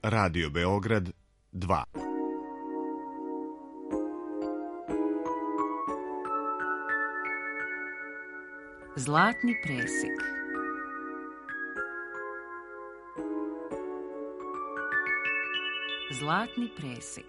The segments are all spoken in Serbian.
Radio Beograd 2. Zlatni presek. Zlatni presek.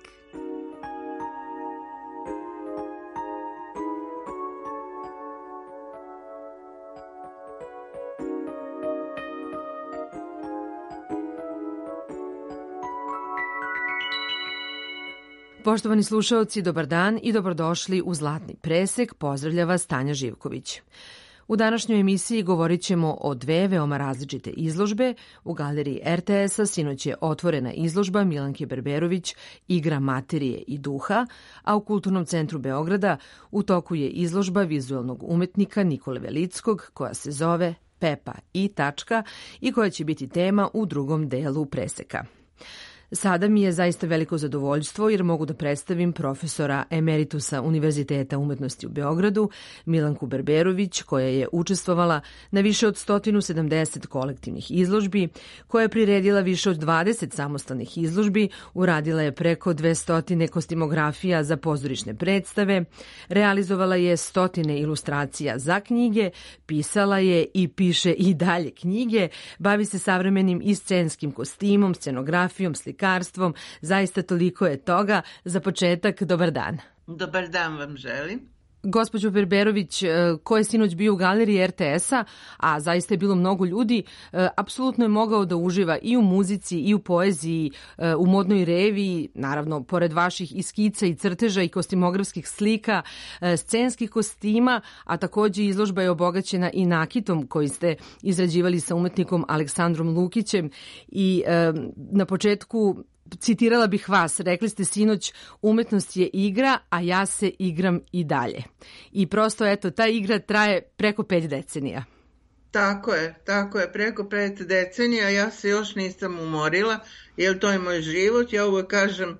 Poštovani slušaoci, dobar dan i dobrodošli u Zlatni presek. Pozdravlja vas Tanja Živković. U današnjoj emisiji govorit ćemo o dve veoma različite izložbe. U galeriji RTS-a sinoć je otvorena izložba Milanke Berberović Igra materije i duha, a u Kulturnom centru Beograda u toku je izložba vizuelnog umetnika Nikole Velickog koja se zove Pepa i tačka i koja će biti tema u drugom delu preseka. Sada mi je zaista veliko zadovoljstvo jer mogu da predstavim profesora emeritusa Univerziteta umetnosti u Beogradu, Milanku Berberović, koja je učestvovala na više od 170 kolektivnih izložbi, koja je priredila više od 20 samostalnih izložbi, uradila je preko 200 kostimografija za pozorišne predstave, realizovala je 100 ilustracija za knjige, pisala je i piše i dalje knjige, bavi se savremenim i scenskim kostimom, scenografijom, slikarstvom, zaista toliko je toga. Za početak, dobar dan. Dobar dan vam želim. Gospođo Berberović, ko je sinoć bio u galeriji RTS-a, a zaista je bilo mnogo ljudi, apsolutno je mogao da uživa i u muzici, i u poeziji, u modnoj reviji, naravno, pored vaših i skica i crteža i kostimografskih slika, scenskih kostima, a takođe izložba je obogaćena i nakitom koji ste izrađivali sa umetnikom Aleksandrom Lukićem i na početku citirala bih vas, rekli ste sinoć, umetnost je igra, a ja se igram i dalje. I prosto, eto, ta igra traje preko 5 decenija. Tako je, preko 5 decenija, ja se još nisam umorila, jer to je moj život, ja uvek kažem,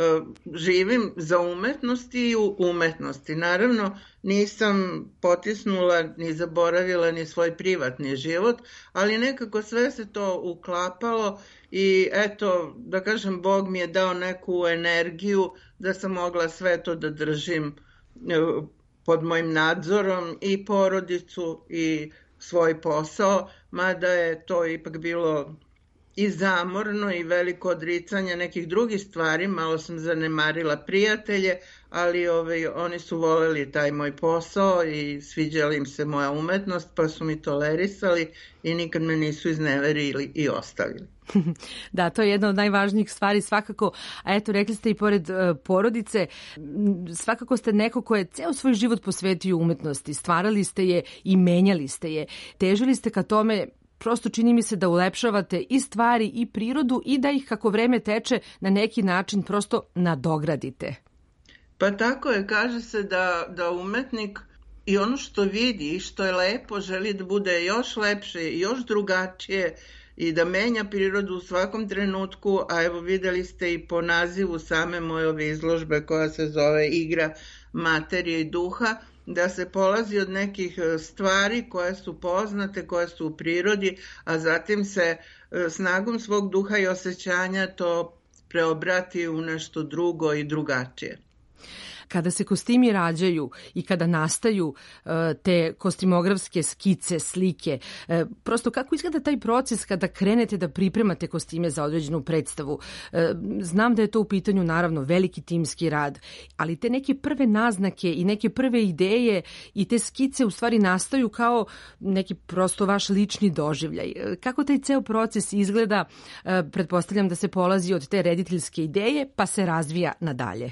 živim za umetnost i u umetnosti. Naravno, nisam potisnula ni zaboravila ni svoj privatni život, ali nekako sve se to uklapalo i eto, da kažem, Bog mi je dao neku energiju da sam mogla sve to da držim pod mojim nadzorom i porodicu i svoj posao, mada je to ipak bilo i zamorno i veliko odricanje nekih drugih stvari, malo sam zanemarila prijatelje, ali oni su voleli taj moj posao i sviđala im se moja umetnost, pa su mi tolerisali i nikad me nisu izneverili i ostavili. Da, to je jedna od najvažnijih stvari svakako, a eto, rekli ste i pored porodice, svakako ste neko ko je ceo svoj život posvetio umetnosti, stvarali ste je i menjali ste je, težili ste ka tome. Prosto čini mi se da ulepšavate i stvari i prirodu i da ih kako vreme teče na neki način prosto nadogradite. Pa tako je, kaže se da umetnik i ono što vidi i što je lepo želi da bude još lepše i još drugačije i da menja prirodu u svakom trenutku, a evo videli ste i po nazivu same moje ove izložbe koja se zove Igra materije i duha, da se polazi od nekih stvari koje su poznate, koje su u prirodi, a zatim se snagom svog duha i osjećanja to preobrati u nešto drugo i drugačije. Kada se kostimi rađaju i kada nastaju te kostimografske skice, slike, prosto kako izgleda taj proces kada krenete da pripremate kostime za određenu predstavu? Znam da je to u pitanju naravno veliki timski rad, ali te neke prve naznake i neke prve ideje i te skice u stvari nastaju kao neki prosto vaš lični doživljaj. Kako taj ceo proces izgleda? Pretpostavljam da se polazi od te rediteljske ideje pa se razvija nadalje.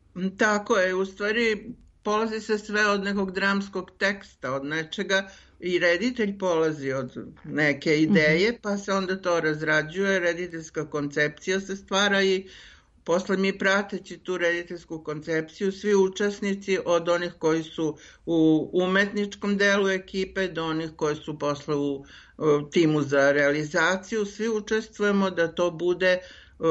Tako je, u stvari polazi se sve od nekog dramskog teksta, od nečega i reditelj polazi od neke ideje, pa se onda to razrađuje, rediteljska koncepcija se stvara i posle mi prateći tu rediteljsku koncepciju, svi učesnici od onih koji su u umetničkom delu ekipe do onih koji su posle u timu za realizaciju, svi učestvujemo da to bude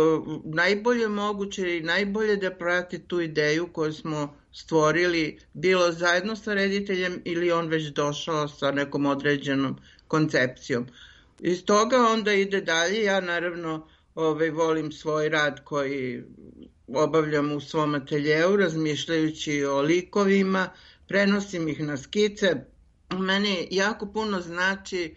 najbolje moguće i najbolje da prati tu ideju koju smo stvorili, bilo zajedno sa rediteljem ili on već došao sa nekom određenom koncepcijom. Iz toga onda ide dalje, ja naravno volim svoj rad koji obavljam u svom ateljeu, razmišljajući o likovima, prenosim ih na skice. Meni jako puno znači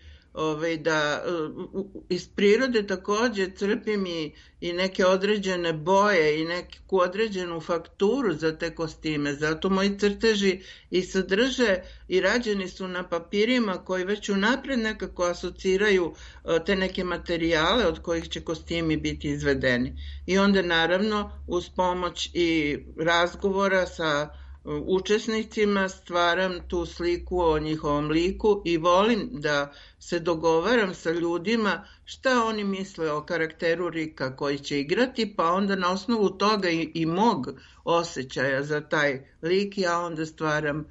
da iz prirode takođe crpim i neke određene boje i neku određenu fakturu za te kostime. Zato moji crteži i sadrže i rađeni su na papirima koji već unapred nekako asociraju te neke materijale od kojih će kostimi biti izvedeni. I onda naravno uz pomoć i razgovora sa učesnicima stvaram tu sliku o njihovom liku i volim da se dogovaram sa ljudima šta oni misle o karakteru Rika koji će igrati, pa onda na osnovu toga i mog osjećaja za taj lik ja onda stvaram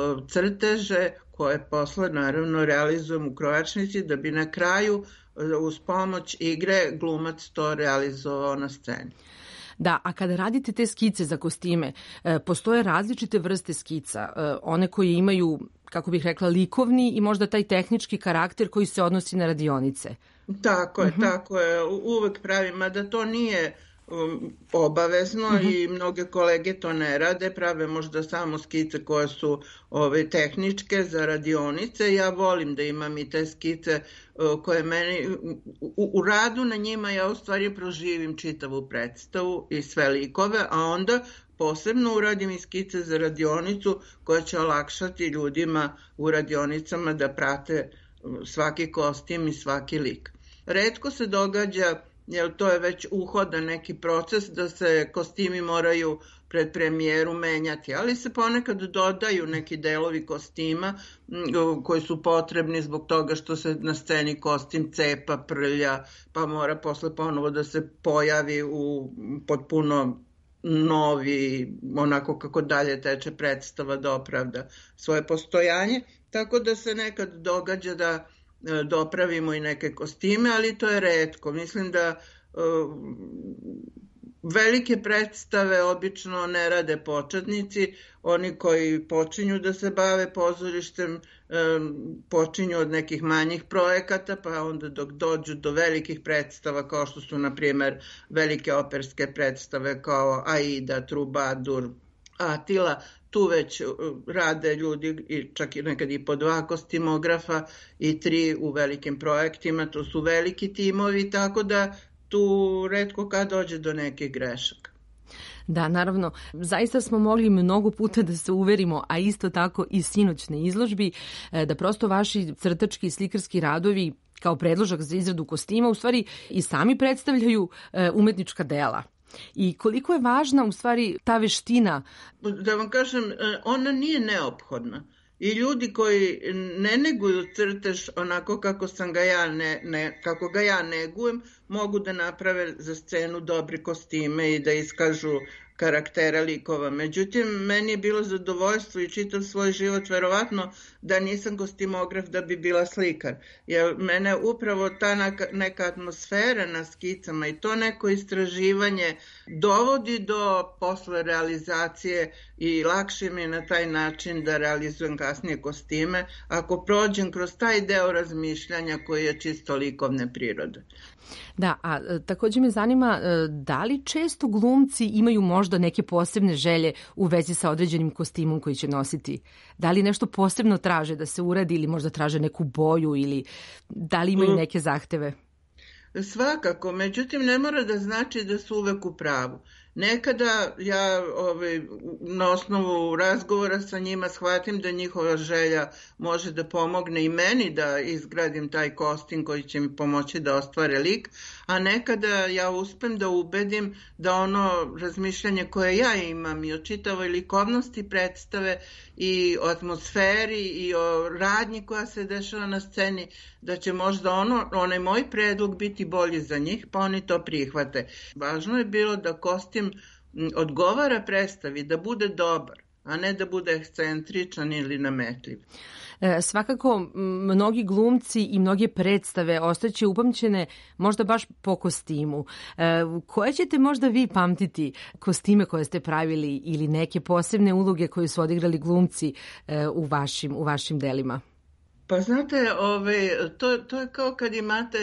crteže koje posle naravno realizujem u krojačnici da bi na kraju uz pomoć igre glumac to realizovao na sceni. Da, a kada radite te skice za kostime, postoje različite vrste skica, one koje imaju, kako bih rekla, likovni i možda taj tehnički karakter koji se odnosi na radionice. Tako je, tako je. Uvek pravim, mada to nije obavezno i mnoge kolege to ne rade, prave možda samo skice koje su tehničke za radionice. Ja volim da imam i te skice koje meni, u radu na njima ja u stvari proživim čitavu predstavu i sve likove, a onda posebno uradim i skice za radionicu koja će olakšati ljudima u radionicama da prate svaki kostim i svaki lik. Retko se događa, jer to je već uhodan neki proces, da se kostimi moraju pred premijeru menjati, ali se ponekad dodaju neki delovi kostima koji su potrebni zbog toga što se na sceni kostim cepa, prlja, pa mora posle ponovo da se pojavi u potpuno novi, onako kako dalje teče predstava da opravda svoje postojanje, tako da se nekad događa da dopravimo i neke kostime, ali to je retko. Mislim da velike predstave obično ne rade početnici, oni koji počinju da se bave pozorištem počinju od nekih manjih projekata, pa onda dok dođu do velikih predstava kao što su na primjer velike operske predstave kao Aida, Trubadur, Atila, tu već rade ljudi čak i nekad i po 2 kostimografa i 3 u velikim projektima, to su veliki timovi, tako da tu retko kad dođe do nekih grešaka. Da, naravno, zaista smo mogli mnogo puta da se uverimo, a isto tako i sinoćne izložbi, da prosto vaši crtački i slikarski radovi kao predložak za izradu kostima u stvari i sami predstavljaju umetnička dela. I koliko je važna u stvari ta veština? Da vam kažem, ona nije neophodna. I ljudi koji ne neguju crtež onako kako sam ga ja kako ga ja negujem, mogu da naprave za scenu dobre kostime i da iskažu karaktera likova. Međutim, meni je bilo zadovoljstvo i čitav svoj život verovatno da nisam kostimograf da bi bila slikar. Jer mene upravo ta neka atmosfera na skicama i to neko istraživanje dovodi do posle realizacije i lakše mi je na taj način da realizujem kasnije kostime ako prođem kroz taj deo razmišljanja koji je čisto likovne prirode. Da, a takođe me zanima da li često glumci imaju možda neke posebne želje u vezi sa određenim kostimom koji će nositi? Da li nešto posebno traže da se uradi ili možda traže neku boju ili da li imaju neke zahteve? Svakako, međutim ne mora da znači da su uvek u pravu. Nekada ja na osnovu razgovora sa njima shvatim da njihova želja može da pomogne i meni da izgradim taj kostim koji će mi pomoći da ostvare lik, a nekada ja uspem da ubedim da ono razmišljanje koje ja imam i o čitavoj likovnosti predstave i o atmosferi i o radnji koja se dešava na sceni, da će možda onaj moj predlog biti bolji za njih, pa oni to prihvate. Važno je bilo da kostim odgovara predstavi, da bude dobar, a ne da bude ekscentričan ili nametljiv. Svakako, mnogi glumci i mnoge predstave ostaće upamćene možda baš po kostimu. Koje ćete možda vi pamtiti kostime koje ste pravili ili neke posebne uloge koje su odigrali glumci u vašim delima? Pa znate, to je kao kad imate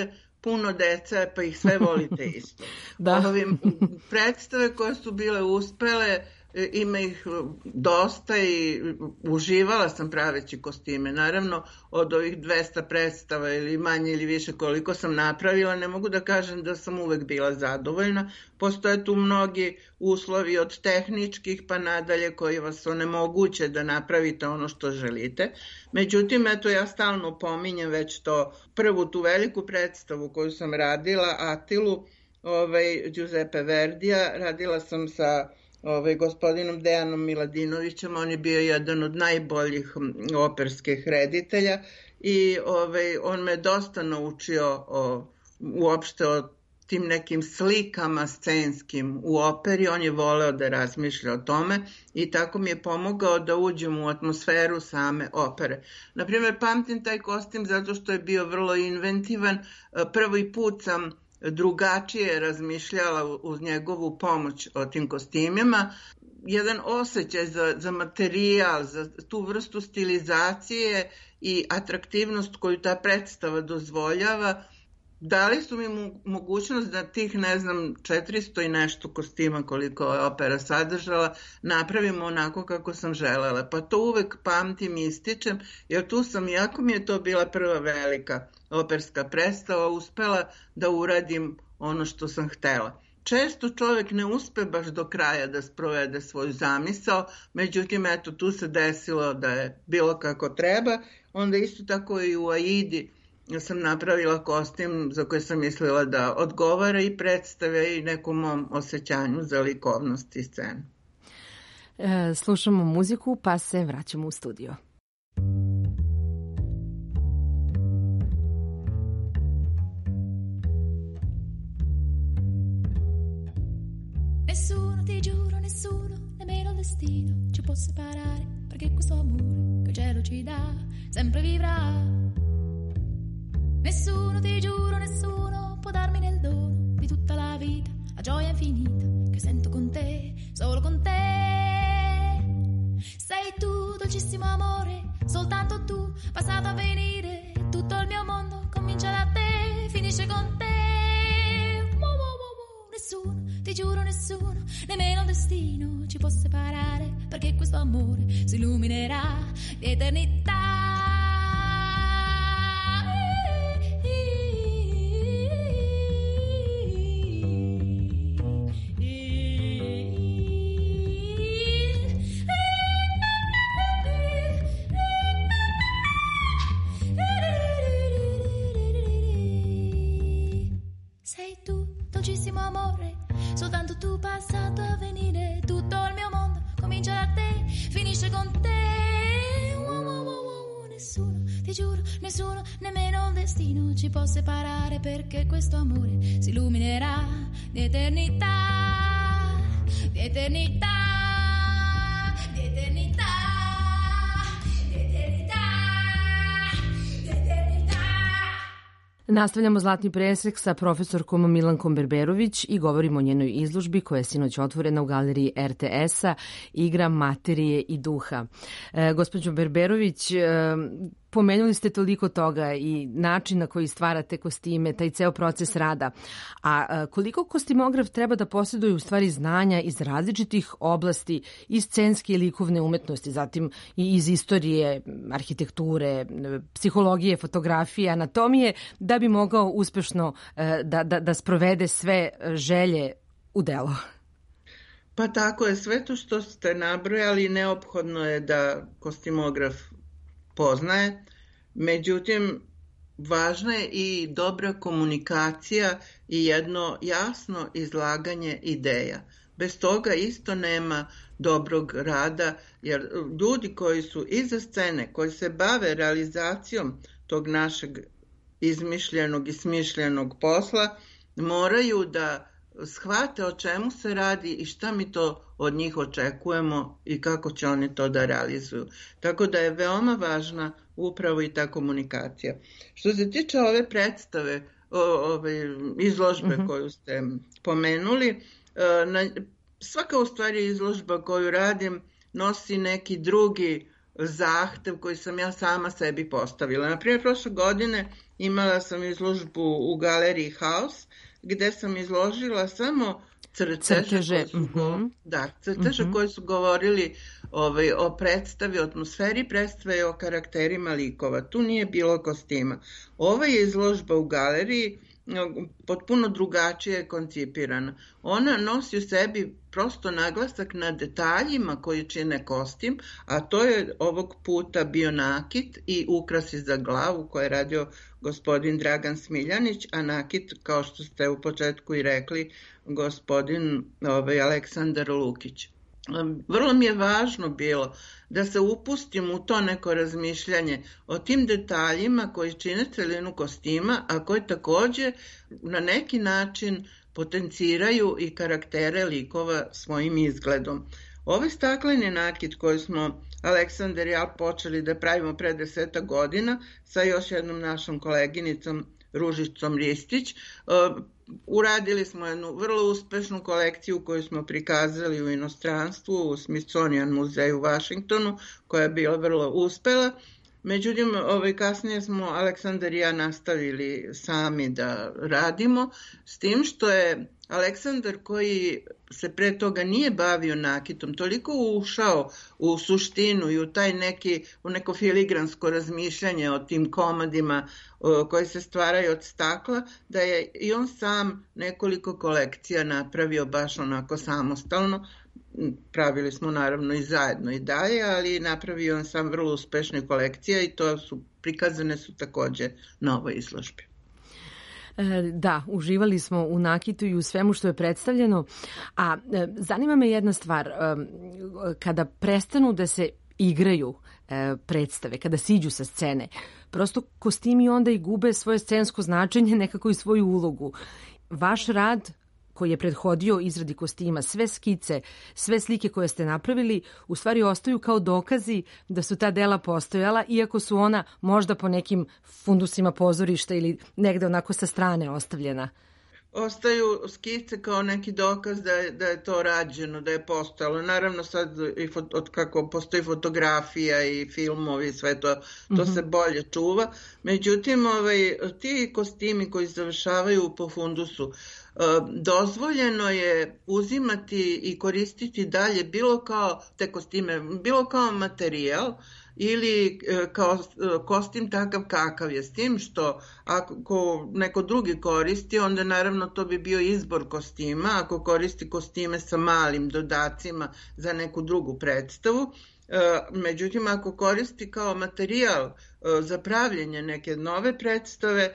puno dece, pa ih sve volite isto. Da. Predstave koje su bile uspele, ima ih dosta i uživala sam praveći kostime. Naravno, od ovih 200 predstava ili manje ili više koliko sam napravila, ne mogu da kažem da sam uvek bila zadovoljna. Postoje tu mnogi uslovi od tehničkih pa nadalje koji vas onemoguće da napravite ono što želite. Međutim, eto, ja stalno pominjem već to prvu tu veliku predstavu koju sam radila, Atilu, Giuseppe Verdija. Radila sam sa gospodinom Dejanom Miladinovićem, on je bio jedan od najboljih operskih reditelja i on me dosta naučio uopšte o tim nekim slikama scenskim u operi, on je voleo da razmišlja o tome i tako mi je pomogao da uđem u atmosferu same opere. Naprimjer, pamtim taj kostim zato što je bio vrlo inventivan. Prvi put sam drugačije razmišljala uz njegovu pomoć o tim kostimima. Jedan osjećaj za materijal, za tu vrstu stilizacije i atraktivnost koju ta predstava dozvoljava, dali su mi mogućnost da tih, 400 i nešto kostima koliko je opera sadržala, napravimo onako kako sam želela. Pa to uvek pamtim i ističem, jer tu sam, iako mi je to bila prva velika operska predstava, uspela da uradim ono što sam htela. Često čovjek ne uspe baš do kraja da sprovede svoju zamisao, međutim, eto, tu se desilo da je bilo kako treba. Onda isto tako i u Aidi sam napravila kostim za koje sam mislila da odgovara i predstave i nekom mom osjećanju za likovnost i scenu. Slušamo muziku pa se vraćamo u studio. Nessuno, ti giuro, nessuno, nemmeno il destino ci può separare, perché questo amore che il cielo ci dà sempre vivrà. Nessuno, ti giuro, nessuno può darmi nel dono di tutta la vita la gioia infinita che sento con te, solo con te. Sei tu, dolcissimo amore, soltanto tu, passato a venire, tutto il mio mondo comincia da te, finisce con te. Nessuno, ti giuro, nessuno, nemmeno il destino ci può separare, perché questo amore si illuminerà di eternità. Amore, soltanto tu, passato a venire, tutto il mio mondo comincia da te, finisce con te. Nessuno, ti giuro, nessuno, nemmeno il destino ci può separare, perché questo amore si illuminerà di eternità, di eternità, di eternità, di eternità, di eternità. Nastavljamo Zlatni presek sa profesorkom Milankom Berberović i govorimo o njenoj izložbi koja je sinoć otvorena u galeriji RTS-a, Igra materije i duha. Gospođo Berberović, pomenuli ste toliko toga i način na koji stvarate kostime, taj ceo proces rada. A koliko kostimograf treba da posjeduje u stvari znanja iz različitih oblasti, iz scenske i likovne umetnosti, zatim i iz istorije, arhitekture, psihologije, fotografije, anatomije, da bi mogao uspešno da sprovede sve želje u delo? Pa tako je, sve to što ste nabrojali neophodno je da kostimograf poznaje, međutim, važna je i dobra komunikacija i jedno jasno izlaganje ideja. Bez toga isto nema dobrog rada, jer ljudi koji su iza scene, koji se bave realizacijom tog našeg izmišljenog i smišljenog posla, moraju da shvate o čemu se radi i šta mi to od njih očekujemo i kako će oni to da realizuju. Tako da je veoma važna upravo i ta komunikacija. Što se tiče ove predstave, ove izložbe koju ste pomenuli, svaka u stvari izložba koju radim nosi neki drugi zahtev koji sam ja sama sebi postavila. Naprimjer, prošle godine imala sam izložbu u galeriji Haus, gde sam izložila samo crteže koji su govorili o predstavi, o atmosferi predstave i o karakterima likova. Tu nije bilo kostima. Ova je izložba u galeriji potpuno drugačije koncipirana. Ona nosi u sebi prosto naglasak na detaljima koji čine kostim, a to je ovog puta bio nakit i ukrasi za glavu koje je radio gospodin Dragan Smiljanić, a nakit, kao što ste u početku i rekli, gospodin Aleksandar Lukić. Vrlo mi je važno bilo da se upustim u to neko razmišljanje o tim detaljima koji čine celinu kostima, a koji takođe na neki način potenciraju i karaktere likova svojim izgledom. Ovaj stakleni nakit koji smo Aleksandar i ja počeli da pravimo pre 10 godina sa još jednom našom koleginicom Ružicom Ristić, uradili smo jednu vrlo uspešnu kolekciju koju smo prikazali u inostranstvu, u Smithsonian muzeju u Vašingtonu, koja je bila vrlo uspela. Međutim, kasnije smo Aleksandar i ja nastavili sami da radimo, s tim što je Aleksandar, koji se pre toga nije bavio nakitom, toliko ušao u suštinu i u neko filigransko razmišljanje o tim komadima koji se stvaraju od stakla, da je i on sam nekoliko kolekcija napravio baš onako samostalno. Pravili smo naravno i zajedno i dalje, ali napravio on sam vrlo uspešne kolekcije i prikazane su takođe na ovoj izložbi. Da, uživali smo u nakitu i u svemu što je predstavljeno, a zanima me jedna stvar, kada prestanu da se igraju predstave, kada siđu sa scene, prosto kostimi onda i gube svoje scensko značenje, nekako i svoju ulogu. Vaš rad koji je prethodio izradi kostima, sve skice, sve slike koje ste napravili, u stvari ostaju kao dokazi da su ta dela postojala, iako su ona možda po nekim fundusima pozorišta ili negde onako sa strane ostavljena. Ostaju skice kao neki dokaz da je to rađeno, da je postojalo. Naravno sad od kako postoji fotografija i filmovi, sve to se bolje čuva. Međutim, ti kostimi koji završavaju po fundusu, dozvoljeno je uzimati i koristiti dalje te kostime, bilo kao materijal ili kao kostim takav kakav je, s tim što ako neko drugi koristi, onda naravno to bi bio izbor kostima, ako koristi kostime sa malim dodacima za neku drugu predstavu. Međutim, ako koristi kao materijal za pravljenje neke nove predstave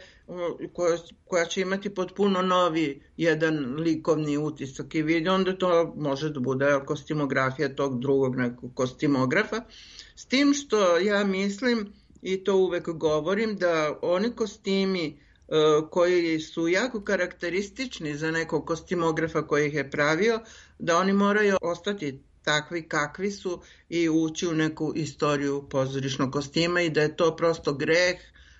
koja će imati potpuno novi jedan likovni utisak i vid, onda to može da bude kostimografija tog drugog nekog kostimografa. S tim što ja mislim, i to uvek govorim, da oni kostimi koji su jako karakteristični za nekog kostimografa koji ih je pravio, da oni moraju ostati takvi kakvi su i ući u neku istoriju pozorišnog kostima i da je to prosto greh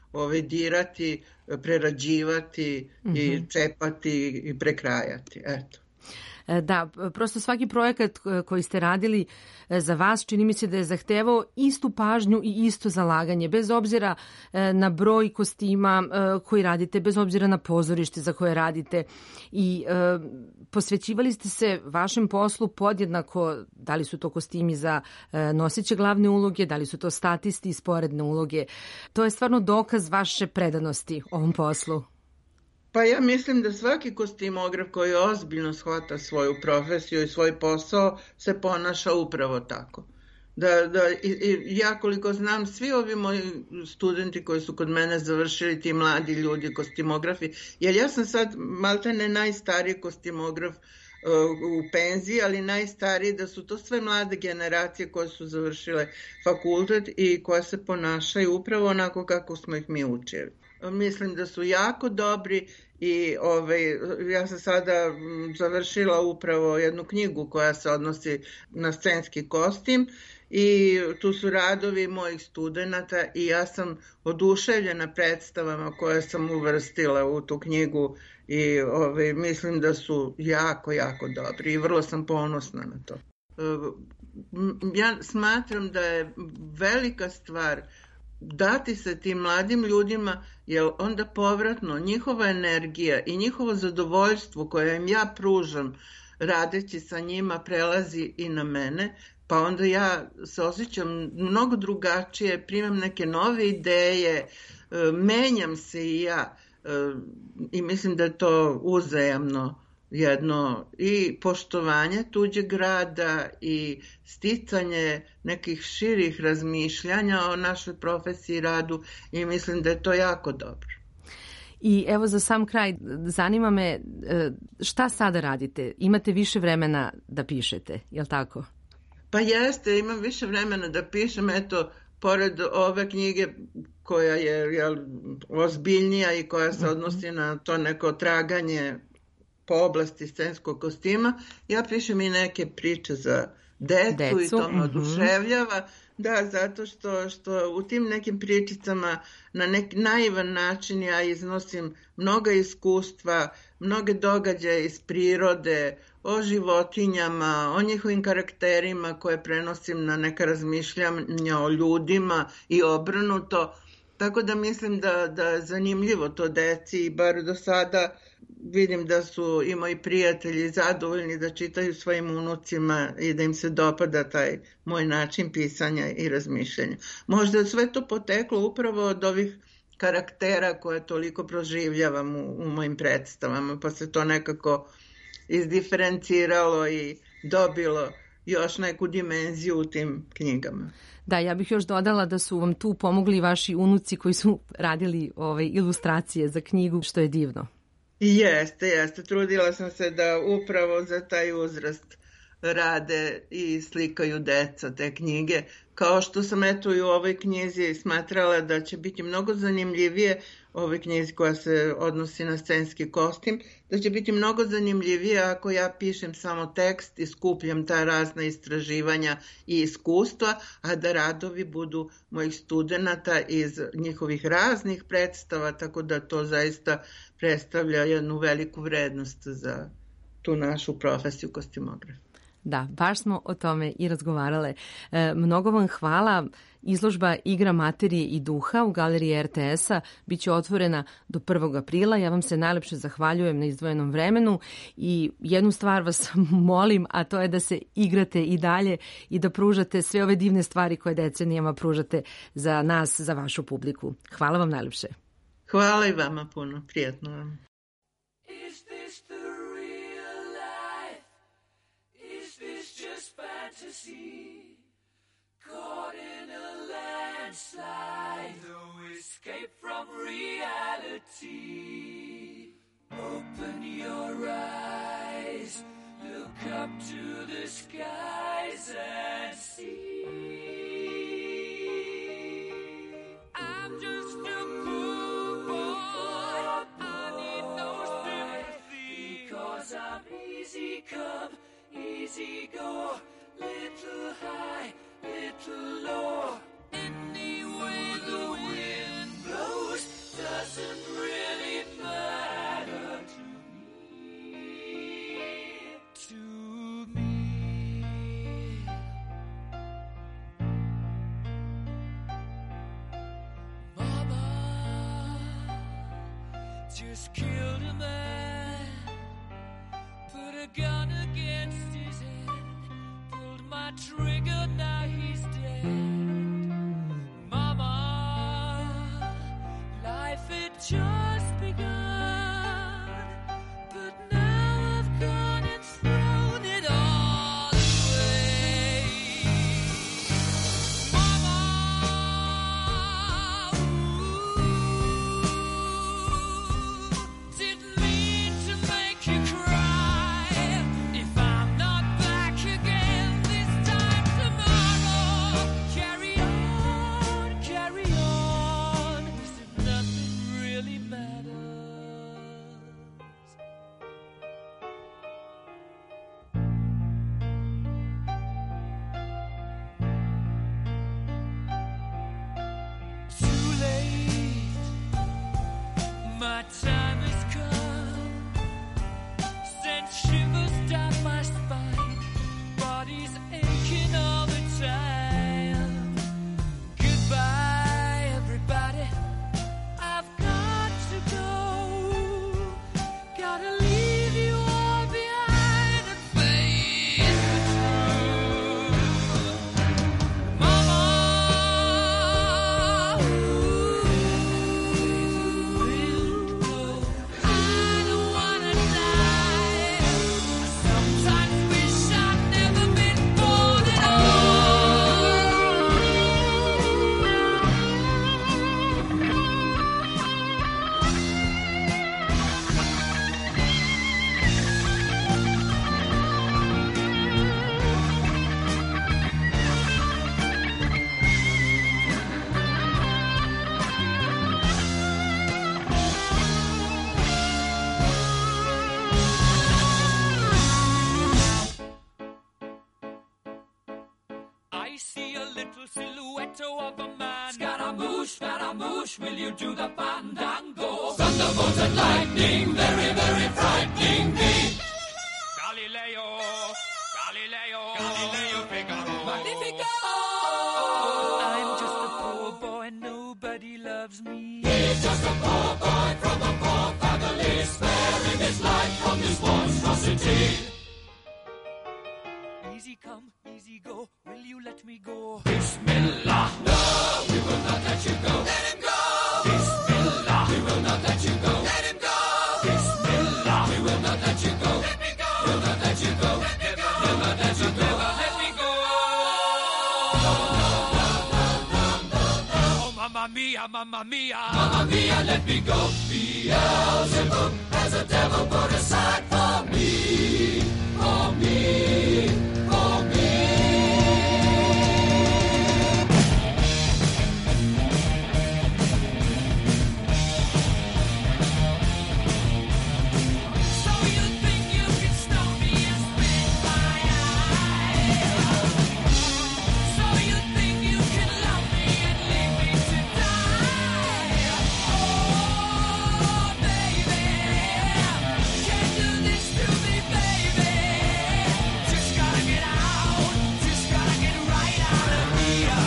dirati, prerađivati i cepati i prekrajati. Eto. Da, prosto svaki projekat koji ste radili za vas čini mi se da je zahtevao istu pažnju i isto zalaganje, bez obzira na broj kostima koji radite, bez obzira na pozorište za koje radite i posvećivali ste se vašem poslu podjednako, da li su to kostimi za noseće glavne uloge, da li su to statisti i sporedne uloge. To je stvarno dokaz vaše predanosti ovom poslu. Pa ja mislim da svaki kostimograf koji ozbiljno shvata svoju profesiju i svoj posao se ponaša upravo tako. Ja koliko znam, svi ovi moji studenti koji su kod mene završili, ti mladi ljudi, kostimografi, jer ja sam sad maltene najstariji kostimograf u penziji, ali najstariji, da su to sve mlade generacije koje su završile fakultet i koje se ponašaju upravo onako kako smo ih mi učili. Mislim da su jako dobri i ja sam sada završila upravo jednu knjigu koja se odnosi na scenski kostim i tu su radovi mojih studenata i ja sam oduševljena predstavama koje sam uvrstila u tu knjigu i mislim da su jako, jako dobri i vrlo sam ponosna na to. Ja smatram da je velika stvar dati se tim mladim ljudima, jer onda povratno njihova energija i njihovo zadovoljstvo koje im ja pružam radeći sa njima prelazi i na mene, pa onda ja se osjećam mnogo drugačije, primam neke nove ideje, menjam se i ja i mislim da je to uzajamno jedno i poštovanje tuđeg rada i sticanje nekih širih razmišljanja o našoj profesiji i radu i mislim da je to jako dobro. I evo za sam kraj, zanima me šta sada radite? Imate više vremena da pišete, je li tako? Pa jeste, imam više vremena da pišem, eto, pored ove knjige koja je ozbiljnija i koja se odnosi na to neko traganje po oblasti scenskog kostima, ja pišem i neke priče za decu. I to me oduševljava. Da, zato što u tim nekim pričicama na neki naivan način ja iznosim mnoga iskustva, mnoge događaje iz prirode, o životinjama, o njihovim karakterima koje prenosim na neka razmišljanja o ljudima i obrnuto. Tako da mislim da je zanimljivo to deci i bar do sada vidim da su i moji prijatelji zadovoljni da čitaju svojim unucima i da im se dopada taj moj način pisanja i razmišljanja. Možda je sve to poteklo upravo od ovih karaktera koje toliko proživljavam u mojim predstavama, pa se to nekako izdiferenciralo i dobilo još neku dimenziju u tim knjigama. Da, ja bih još dodala da su vam tu pomogli vaši unuci koji su radili ilustracije za knjigu, što je divno. Jeste. Trudila sam se da upravo za taj uzrast rade i slikaju deca te knjige. Kao što sam eto i u ovoj knjizi smatrala da će biti mnogo zanimljivije, ovoj knjizi koja se odnosi na scenski kostim, da će biti mnogo zanimljivije ako ja pišem samo tekst i skupljam ta razna istraživanja i iskustva, a da radovi budu mojih studenata iz njihovih raznih predstava, tako da to zaista predstavlja jednu veliku vrednost za tu našu profesiju kostimografa. Da, baš smo o tome i razgovarale. Mnogo vam hvala. Izložba Igra materije i duha u galeriji RTS-a biće otvorena do 1. aprila. Ja vam se najlepše zahvaljujem na izdvojenom vremenu i jednu stvar vas molim, a to je da se igrate i dalje i da pružate sve ove divne stvari koje decenijama pružate za nas, za vašu publiku. Hvala vam najlepše. Hvala i vama puno. Prijatno vam. Fantasy, caught in a landslide, no escape from reality. Open your eyes, look up to the skies and see. I'm just a poor boy, I need no sympathy, because I'm easy come, easy go. Little high, little low. Any way the wind blows doesn't really matter to me. Mama just killed a man, put a gun against his head. My trigger, now he's dead. Mama, life had just begun, but now I've gone and thrown it all away. Mama, didn't mean to make you cry. If I'm not back again, silhouette of a man. Scaramouche, will you do the fandango? Thunderbolt and lightning, very, very frightening me. Galileo, Figaro. Magnifico! I'm just a poor boy, nobody loves me. He's just a poor boy from a poor family, sparing his life from this monstrosity. Easy come, easy go, will you let me go? Bismillah, no, we will not let you go. Let him go! Bismillah, we will not let you go. Let him go! Bismillah, we will not let you go. Let me go! We'll not let you go. Let me go! We'll not let you go. Let me go! Oh, mamma mia, mamma mia. Mamma mia, let me go. Beelzebub has a devil put aside for me. For me. For me. So you think you can stop me and spit my eye? So you think you can love me and leave me to die? Oh, baby, can't do this to me, baby. Just gotta get out, just gotta get right out of here.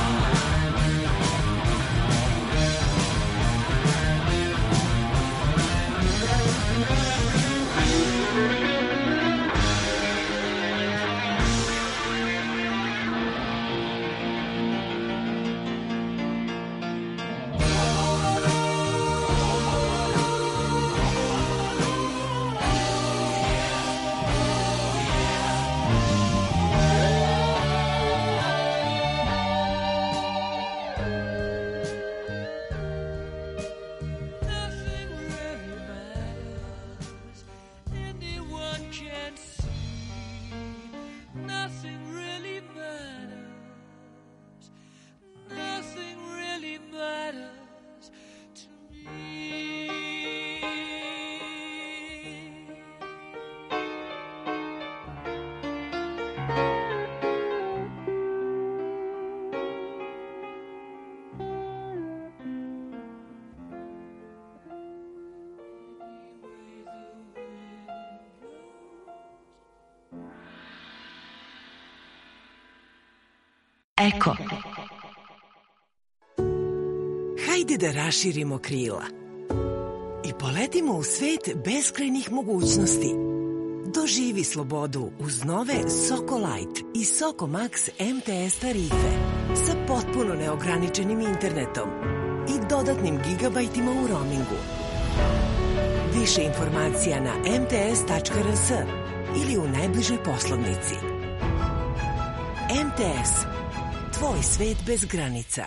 Nothing really matters. Anyone can see. Nothing really matters. Nothing really matters to me. Eko. Hajde da raširimo krila i poletimo u svet beskrajnih mogućnosti. Doživi slobodu uz nove Soko Light i Soko Max MTS tarife sa potpuno neograničenim internetom i dodatnim gigabajtima u roamingu. Više informacija na mts.rs ili u najbližoj poslovnici. MTS. Tvoj svet bez granica.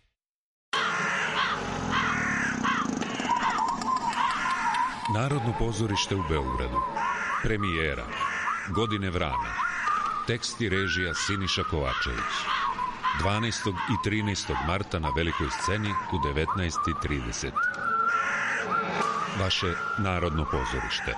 Narodno pozorište u Beogradu. Premijera. Godine vrana. Tekst i režija Siniša Kovačević. 12. i 13. marta na velikoj sceni u 19:30. Vaše Narodno pozorište.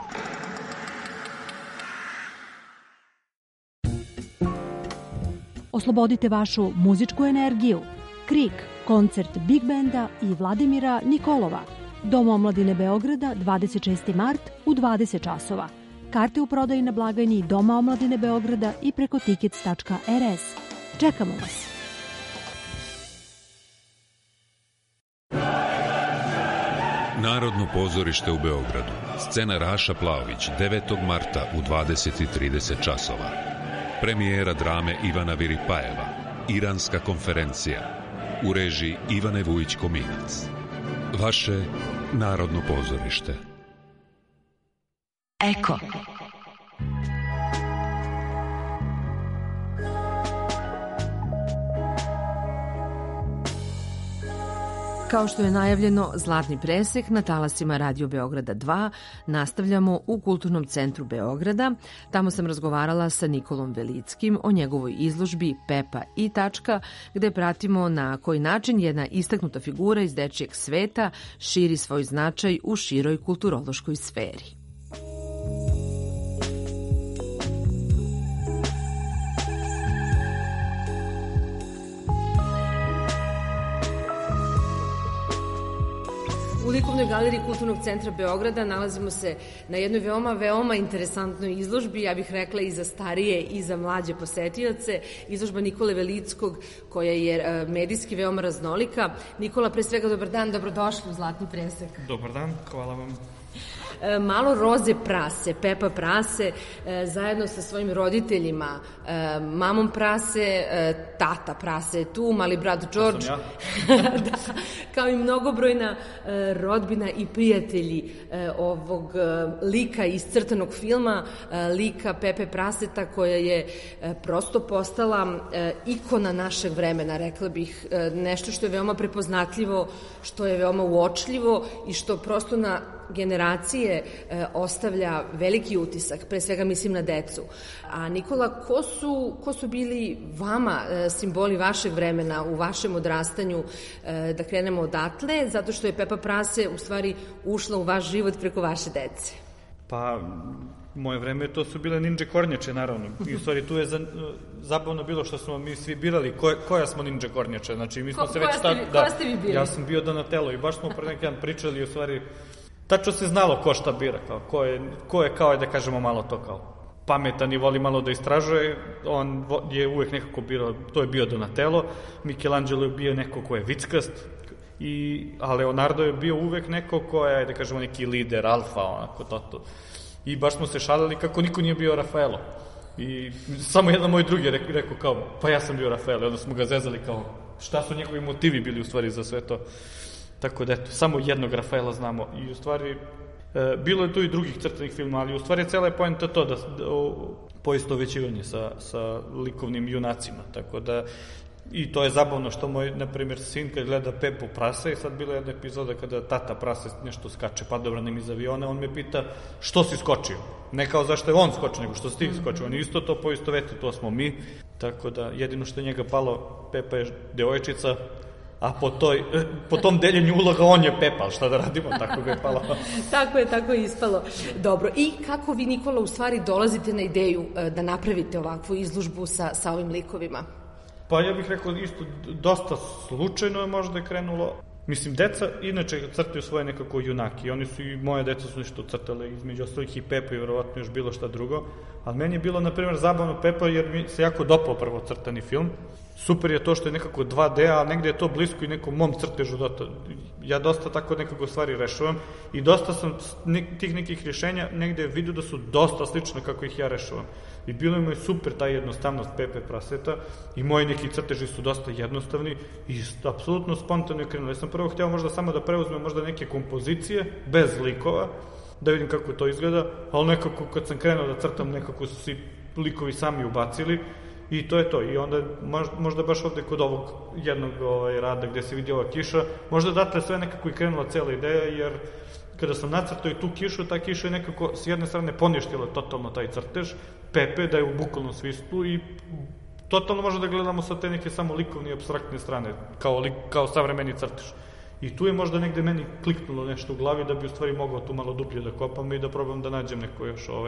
Oslobodite vašu muzičku energiju. Krik, koncert Big Benda i Vladimira Nikolova. Dom omladine Beograda, 26. mart u 20 časova. Karte u prodaji na blagajni Doma omladine Beograda i preko tickets.rs. Čekamo vas! Narodno pozorište u Beogradu. Scena Raša Plaović, 9. marta u 20:30 časova. Premijera drame Ivana Viripajeva, Iranska konferencija, u režiji Ivane Vujić-Kominac. Vaše Narodno pozorište. Eko. Kao što je najavljeno, Zlatni presek na talasima Radio Beograda 2 nastavljamo u Kulturnom centru Beograda. Tamo sam razgovarala sa Nikolom Velickim o njegovoj izložbi Pepa i tačka, gde pratimo na koji način jedna istaknuta figura iz dečijeg sveta širi svoj značaj u široj kulturološkoj sferi. Likovnoj galeriji Kulturnog centra Beograda nalazimo se na jednoj veoma interesantnoj izložbi, ja bih rekla i za starije i za mlađe posetioce, izložba Nikole Velickog, koja je medijski veoma raznolika. Nikola, pre svega dobar dan, dobrodošli u Zlatni presek. Dobar dan, hvala vam. Malo Roze Prase, Pepa Prase, zajedno sa svojim roditeljima, mamom Prase, tata Prase je tu, mali brat George, da, kao i mnogobrojna rodbina i prijatelji ovog lika iz crtanog filma, lika Pepe Praseta, koja je prosto postala ikona našeg vremena, rekla bih, nešto što je veoma prepoznatljivo, što je veoma uočljivo i što prosto na generacije ostavlja veliki utisak, pre svega mislim na decu. A Nikola, ko su bili vama simboli vašeg vremena u vašem odrastanju, da krenemo odatle, zato što je Pepa Prase u stvari ušla u vaš život preko vaše dece? Pa, moje vreme to su bile ninja kornjače, naravno. I u stvari tu je zabavno bilo što smo mi svi birali koja smo ninja kornjače. Znači, mi smo se već koja ste vi bili? Ja sam bio Donatello i baš smo pre neki dan pričali, u stvari tačno se znalo ko šta bira, kao, ko je kao, da kažemo, malo to kao pametan i voli malo da istražuje, on je uvek nekako birao, to je bio Donatello, Michelangelo je bio neko ko je vickast, a Leonardo je bio uvek neko ko je, da kažemo, neki lider, alfa, onako, to. I baš smo se šalili kako niko nije bio Rafaelo. I samo jedan moj drugi je rekao kao, pa ja sam bio Rafaelo, i onda smo ga zezali kao, šta su njegovi motivi bili u stvari za sve to. Tako da, eto, samo jednog Rafaela znamo. I u stvari, bilo je tu i drugih crtanih filma, ali u stvari cijela je poenta to, da poistovećivanje sa likovnim junacima. Tako da, i to je zabavno što moj, na primjer, sin kad gleda Pepu Prase, i sad bila jedna epizoda kada tata Prase nešto skače padobranim iz aviona, on me pita što si skočio. Ne kao zašto je on skočio, nego što si ti skočio. On je isto to poistoveti, to smo mi. Tako da, jedino što je njega palo, Pepa je devojčica, a po tom deljenju uloga on je Pepa, ali šta da radimo, tako ga je palo. Tako je ispalo. Dobro, i kako vi, Nikola, u stvari dolazite na ideju da napravite ovakvu izložbu sa ovim likovima? Pa ja bih rekao isto, dosta slučajno je možda krenulo. Mislim, deca inače crtaju svoje nekako junaki. Oni su i moje deca su nešto crtale, između ostalih i Pepa i verovatno još bilo šta drugo. Ali meni je bilo, na primjer, zabavno Pepa jer mi se jako dopao prvo crtani film. Super je to što je nekako 2D, a negde je to blisko i nekom mom crtežu. Ja dosta tako nekako stvari rešujem i dosta sam tih nekih rješenja negde vidio da su dosta slične kako ih ja rešujem. I bilo mi je super ta jednostavnost Pepe Praseta i moji neki crteži su dosta jednostavni i apsolutno spontano je krenulo. Ja sam prvo hteo možda samo da preuzmem možda neke kompozicije bez likova, da vidim kako to izgleda, ali nekako kad sam krenuo da crtam nekako su si likovi sami ubacili. I to je to. I onda možda baš ovde kod ovog jednog rada gde se vidi ova kiša, možda date sve nekako i krenula cela ideja, jer kada sam nacrtao i tu kišu, ta kiša je nekako s jedne strane poništila totalno taj crtež, Pepe da je u bukvalnom smislu i totalno možda da gledamo sa te neke samo likovne i apstraktne strane, kao savremeni crtež. I tu je možda negde meni kliknulo nešto u glavi da bi u stvari mogao tu malo dublje da kopam i da probam da nađem neko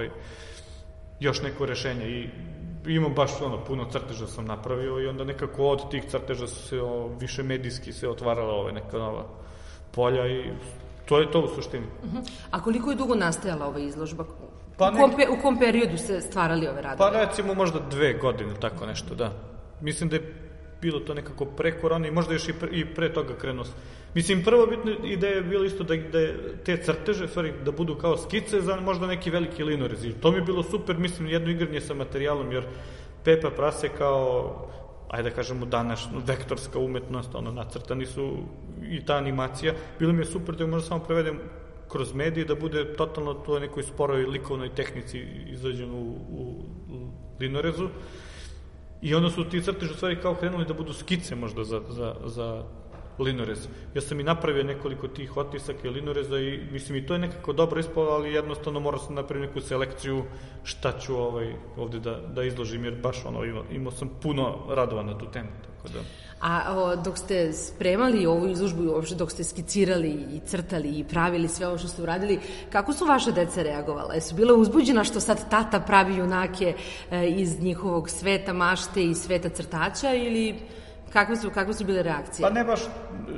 još neko rešenje. I imam baš puno crteža sam napravio i onda nekako od tih crteža su se više medijski se otvarala neka nova polja i to je to u suštini. A koliko je dugo nastajala ova izložba? U kom periodu se stvarali ove radove? Pa recimo možda 2 godine, tako nešto, da. Mislim da je bilo to nekako pre korone i možda još i pre toga krenuo. Mislim, prva bitna ideja je bilo isto da te crteže, da budu kao skice za možda neki veliki linorez. I to mi je bilo super, mislim, jedno igranje sa materijalom, jer Pepa Prase kao, ajde da kažemo, današnja vektorska umetnost, nacrtani su i ta animacija. Bilo mi je super da možda samo prevedem kroz medije, da bude totalno to nekoj sporoj likovnoj tehnici izađeno u linorezu. I onda su ti crteži u stvari kao krenuli da budu skice možda za linorez. Ja sam i napravio nekoliko tih otisaka i linoreza i mislim i to je nekako dobro ispalo, ali jednostavno morao sam napraviti neku selekciju šta ću ovde da izložim, jer baš imao sam puno radova na tu temu. Tako da. A dok ste spremali ovu izložbu i uopšte dok ste skicirali i crtali i pravili sve ovo što ste uradili, kako su vaše deca reagovala? Jesu bila uzbuđena što sad tata pravi junake iz njihovog sveta mašte i sveta crtača ili kakve su bile reakcije? Pa ne baš,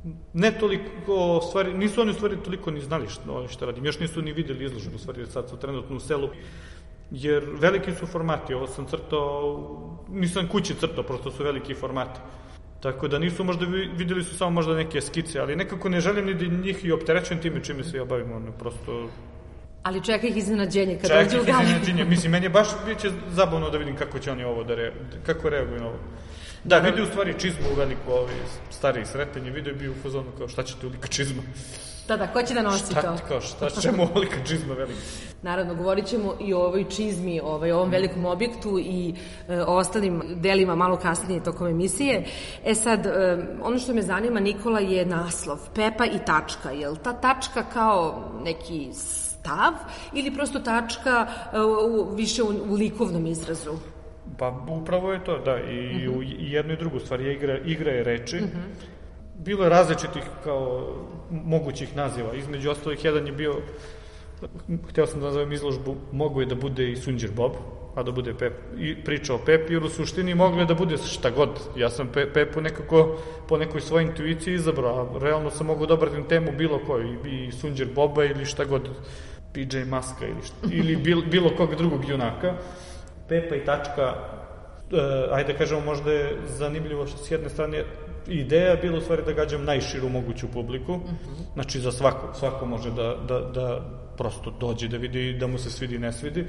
ne toliko, stvari, nisu oni u stvari toliko ni znali šta radim, još nisu ni vidjeli izložbu, u stvari sad su trenutno u selu, jer veliki su formati, ovo sam crtao, nisam kući crtao, prosto su veliki formati. Tako da nisu možda, vidjeli su samo možda neke skice, ali nekako ne želim ni da njih i opterećujem time čime se ja bavim, ono, prosto... Ali čeka ih iznenađenje kad dođu u galeriju. Iznenađenje, mislim, meni je baš biće zabavno da vidim kako će oni ovo kako reaguju na ovo. Da, vidio u stvari čizmu u veliko, stariji sretenje, vidio bi u fazonu kao šta će ti ulika čizma. Da, ko će da nosi to? Šta čemu ulika čizma velika? Naravno, govorit ćemo i o ovoj čizmi, o ovom velikom objektu i o ostalim delima malo kasnije tokom emisije. Sad, ono što me zanima, Nikola, je naslov, Pepa i tačka. Je li ta tačka kao neki stav ili prosto tačka više u likovnom izrazu? Pa upravo je to, da, i jedno i drugo stvari, igra je reči. Bilo je različitih kao mogućih naziva, između ostalih jedan je bio, hteo sam da nazovem izložbu, mogo je da bude i Sunđer Bob, a da bude priča o Pepi, jer u suštini moglo je da bude šta god. Ja sam Pepu nekako po nekoj svojoj intuiciji izabrao, a realno sam mogu da obratim temu bilo koju, i Sunđer Boba ili šta god, PJ Maska ili bilo kog drugog junaka. Pepa i tačka, ajde kažemo, možda je zanimljivo što s jedne strane ideja bila u stvari da gađam najširu moguću publiku, znači za svako može da prosto dođe da vidi, da mu se svidi i ne svidi,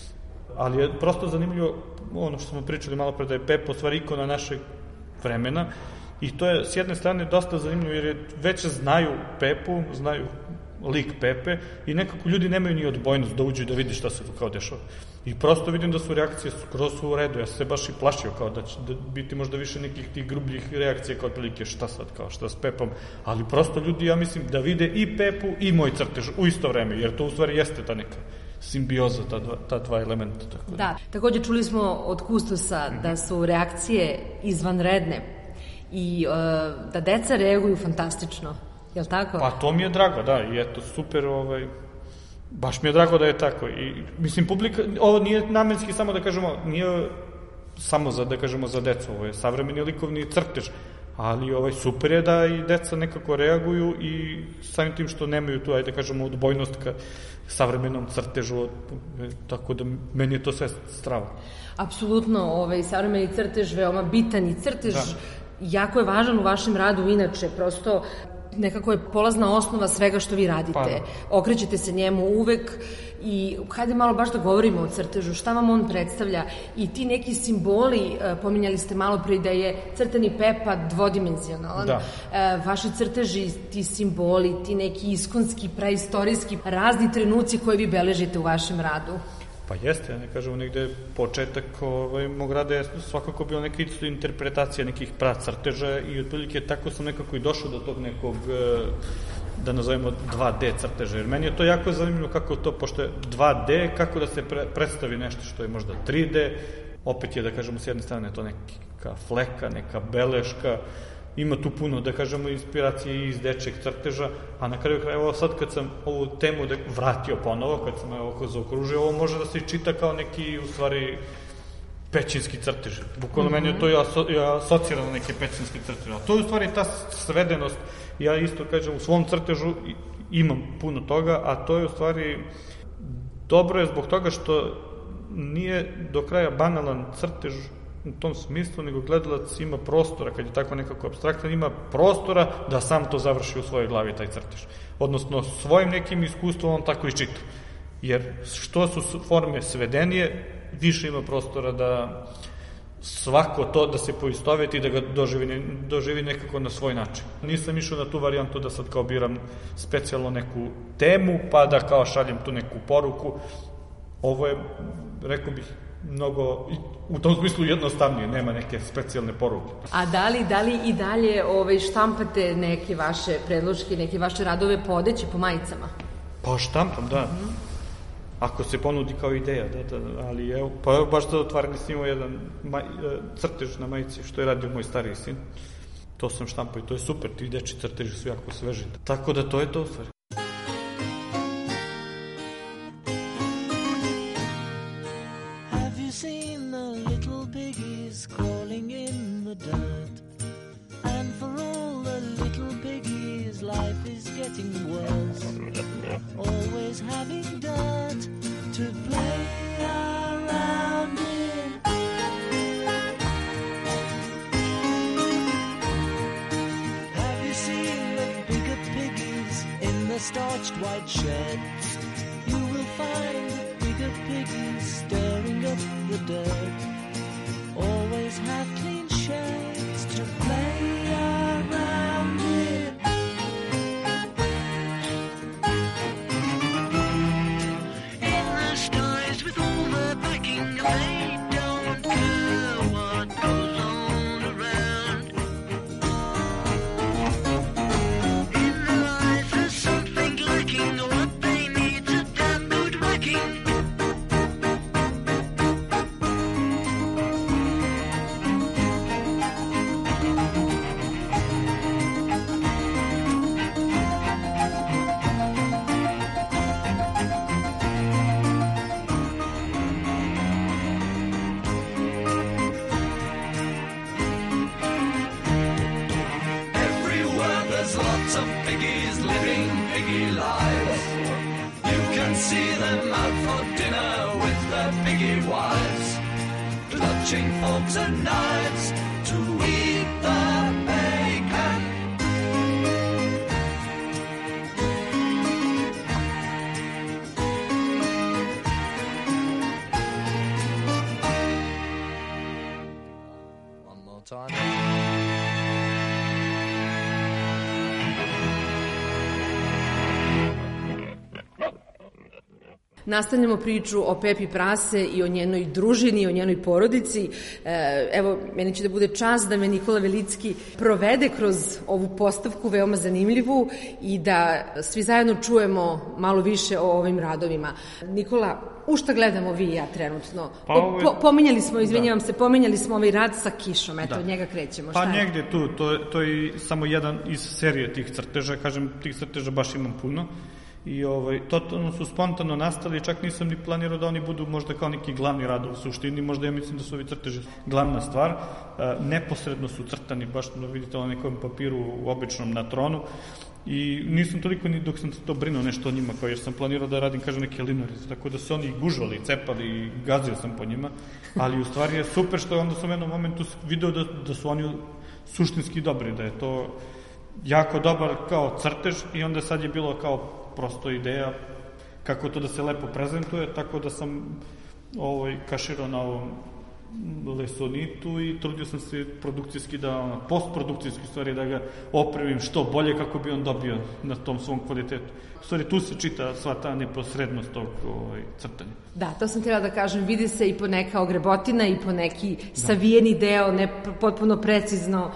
ali je prosto zanimljivo ono što smo pričali malo pre, da je Pepa u stvari ikona našeg vremena i to je s jedne strane dosta zanimljivo jer već znaju Pepu, znaju lik Pepe i nekako ljudi nemaju ni odbojnost da uđu i da vidi šta se tu kao dešava. I prosto vidim da su reakcije skroz u redu, ja se baš i plašio kao da će biti možda više nekih tih grubljih reakcija kao otprilike šta sad, kao šta s Pepom, ali prosto ljudi, ja mislim, da vide i Pepu i moj crtež u isto vreme, jer to u stvari jeste ta neka simbioza, ta dva elementa. Tako da, takođe čuli smo od kustosa da su reakcije izvanredne i da deca reaguju fantastično. Je li tako? Pa to mi je drago, da, i eto, super, baš mi je drago da je tako. I, mislim, publika, ovo nije namenski samo da kažemo, nije samo za, da kažemo, za decu, ovo je savremeni likovni crtež, ali super je da i deca nekako reaguju i samim tim što nemaju tu, ajde da kažemo, odbojnost ka savremenom crtežu, tako da meni je to sve strava. Apsolutno, savremeni crtež, veoma bitan i crtež, jako je važan u vašem radu, inače, prosto nekako je polazna osnova svega što vi radite. Okrećete se njemu uvek i hajde malo baš da govorimo o crtežu, šta vam on predstavlja i ti neki simboli, pominjali ste malo pre da je crtani Pepa dvodimenzionalan, vaši crteži, ti simboli, ti neki iskonski, praistorijski, razni trenuci koje vi beležite u vašem radu. Pa jeste, ja ne kažemo, negde početak mog rada je svakako bilo neka interpretacija nekih crteža i otprilike tako sam nekako i došao do tog nekog, da nazovemo 2D crteža, jer meni je to jako zanimljivo kako to, pošto je 2D, kako da se predstavi nešto što je možda 3D, opet je, da kažemo, s jedne strane to neka fleka, neka beleška, ima tu puno, da kažemo, inspiracije iz dečjeg crteža, a na kraju kraja, sad kad sam ovu temu vratio ponovo, kad sam zaokružio, ovo može da se čita kao neki, u stvari, pećinski crtež. Bukvalno meni je to, ja asociram na neke pećinski crtež. A to je u stvari ta svedenost, ja isto kažem, u svom crtežu imam puno toga, a to je u stvari dobro je zbog toga što nije do kraja banalan crtež u tom smislu, nego gledalac ima prostora, kad je tako nekako apstraktan, ima prostora da sam to završi u svojoj glavi, taj crtež. Odnosno, svojim nekim iskustvom on tako i čita. Jer što su forme svedenije, više ima prostora da svako to da se poistoveti i da ga doživi nekako na svoj način. Nisam išao na tu varijantu da sad kao biram specijalno neku temu, pa da kao šaljem tu neku poruku. Ovo je, rekao bih, mnogo, u tom smislu jednostavnije, nema neke specijalne poruke. A da li i dalje štampate neke vaše predloške, neke vaše radove po odeći, po majicama? Pa štampam, da. Ako se ponudi kao ideja, ali evo, pa baš za otvaranje snimao jedan crtež na majici, što je radio moj stariji sin. To sam štampao i to je super, ti dečji crteži su jako sveži. Tako da to je to u stvari. little piggies, life is getting worse. Always having dirt to play around in. Have you seen the bigger piggies in the starched white sheds? You will find the bigger piggies stirring up the dirt. Always have clean sheds to play around in. In the skies with all the backing, they don't care what goes on around. In their eyes there's something lacking, what they need's a damn good whacking. Everywhere there's lots of piggies living piggy lives. You can see them out for dinner with their piggy wives, clutching forks and knives to eat the bacon. One more time. Nastavljamo priču o Pepi Prase i o njenoj družini, o njenoj porodici. Evo, meni će da bude čast da me Nikola Velicki provede kroz ovu postavku veoma zanimljivu i da svi zajedno čujemo malo više o ovim radovima. Nikola, u šta gledamo vi i ja trenutno? Pominjali smo, izvinjavam se, pominjali smo ovaj rad sa kišom, eto, od njega krećemo. Pa negde tu, to je samo jedan iz serije tih crteža, kažem, tih crteža baš imam puno. I totalno su spontano nastali, čak nisam ni planirao da oni budu možda kao neki glavni rad u suštini, možda ja mislim da su ovi crteži glavna stvar. Neposredno su crtani, baš vidite na nekom papiru običnom na tronu, i nisam toliko ni dok sam to brinuo nešto o njima, kao jer sam planirao da radim, kažem, neke linorice, tako da se oni gužvali, cepali i gazio sam po njima, ali u stvari je super što onda sam u jednom momentu video da su oni suštinski dobri, da je to jako dobar kao crtež, i onda sad je bilo kao prosto ideja kako to da se lepo prezentuje, tako da sam kaširao na ovom lesonitu i trudio sam se produkcijski da, postprodukcijski stvari, da ga opremim što bolje kako bi on dobio na tom svom kvalitetu. U stvari tu se čita sva ta neposrednost tog crtanja. Da, to sam htjela da kažem, vidi se i po neka ogrebotina i po neki savijeni deo, ne potpuno precizno,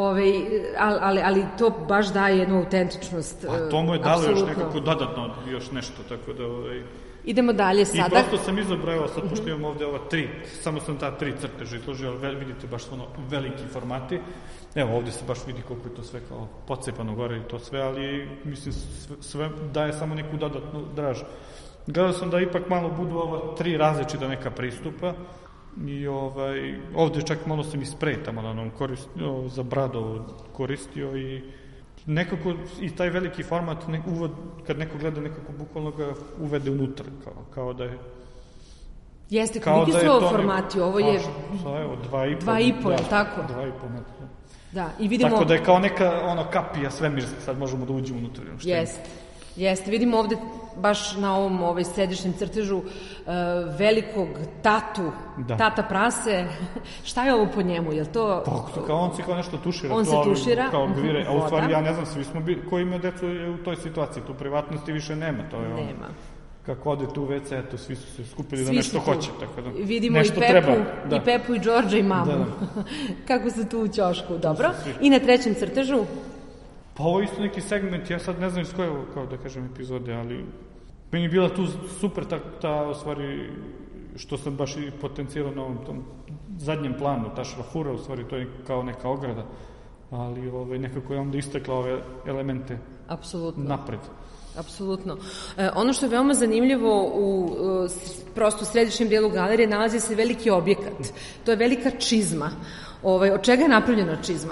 ali to baš daje jednu autentičnost. A to mu je dalo još nekako dodatno, još nešto, tako da... Idemo dalje sada. I prosto sam izabrao, sad pošto imam ovde ova tri, samo sam ta tri crteža izložio, vidite baš ono veliki formati. Evo, ovde se baš vidi koliko je to sve kao pocepano gore i to sve, ali mislim sve daje samo neku dodatnu draž. Gledao sam da ipak malo budu ova tri različita neka pristupa i ovde čak malo sam i sprej tamo na onom za brado koristio i nekako i taj veliki format uvod, kad neko gleda, nekako bukvalno ga uvede unutra, kao da je... Jeste, koliki su ovo formati? Ovo je... Evo, 2,5, je li tako? 2,5 metra. Da, i vidimo... Tako da je kao neka kapija svemirska, sad možemo da uđemo unutra. Jeste, vidimo ovde baš na ovom središnjem crtežu velikog tata prase. Šta je ovo po njemu? Je li to... Pa, kao on se kao nešto tušira. On se tušira. Kao gvire, a u stvari ja ne znam, svi smo bili, ko ima decu u toj situaciji, tu privatnosti više nema. To je nema. Kako ode tu WC, eto, svi su se skupili da nešto hoće. Tako da vidimo i Pepu i Đorđa i mamu. Da. Kako su tu u ćošku, dobro. I na trećem crtežu? Pa ovo je isto neki segment, ja sad ne znam iz koje, kao da kažem, epizode, ali meni je bila tu super ta u stvari, što sam baš i potencijalo na ovom tom zadnjem planu, ta šrafura, u stvari to je kao neka ograda, ali nekako je onda istakla ove elemente napred. Apsolutno. Ono što je veoma zanimljivo u prosto središnjem dijelu galerije nalazi se veliki objekat. To je velika čizma. Od čega je napravljena čizma?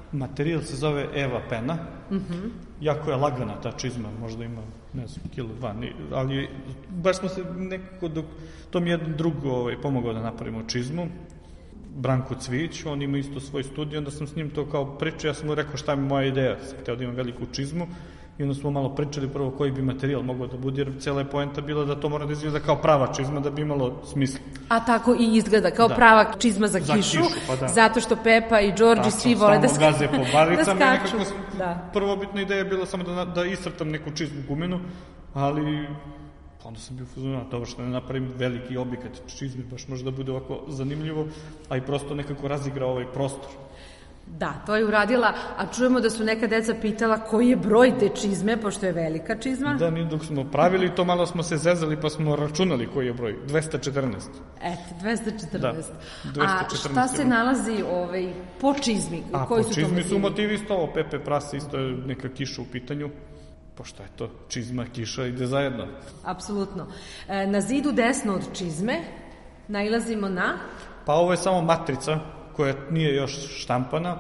Materijal se zove Eva Pena. Jako je lagana ta čizma, možda ima, ne znam, kilo, dva, ali baš smo se nekako to mi je jedan drug pomogao da napravimo čizmu, Branko Cvić, on ima isto svoj studij, onda sam s njim to kao pričao, ja sam mu rekao šta mi moja ideja, sam hteo da imam veliku čizmu, i onda smo malo pričali prvo koji bi materijal mogao da bude, jer cijela je poenta bila da to mora da izgleda kao prava čizma da bi imalo smisla. A tako i izgleda, kao prava čizma za kišu, pa da. Zato što Pepa i Đorđe svi vole da stalno gaze po baricama. Da skaču. Prvobitna ideja je bila samo da iscrtam neku čizmu gumenu, ali onda sam bio fuzionat, dobro što ne napravim veliki objekat čizme, baš može da bude ovako zanimljivo, a i prosto nekako razigra ovaj prostor. Da, to je uradila, a čujemo da su neka deca pitala koji je broj te čizme, pošto je velika čizma. Da, mi dok smo pravili to, malo smo se zezali pa smo računali koji je broj, 214. Eto, 214. Da, 214. A šta se nalazi po čizmi? Koji po čizmi su motivi isto ovo, Pepe Prase, isto je neka kiša u pitanju. Pošto je to čizma, kiša, ide zajedno. Apsolutno. Na zidu desno od čizme nailazimo na... Pa ovo je samo matrica koja nije još štampana,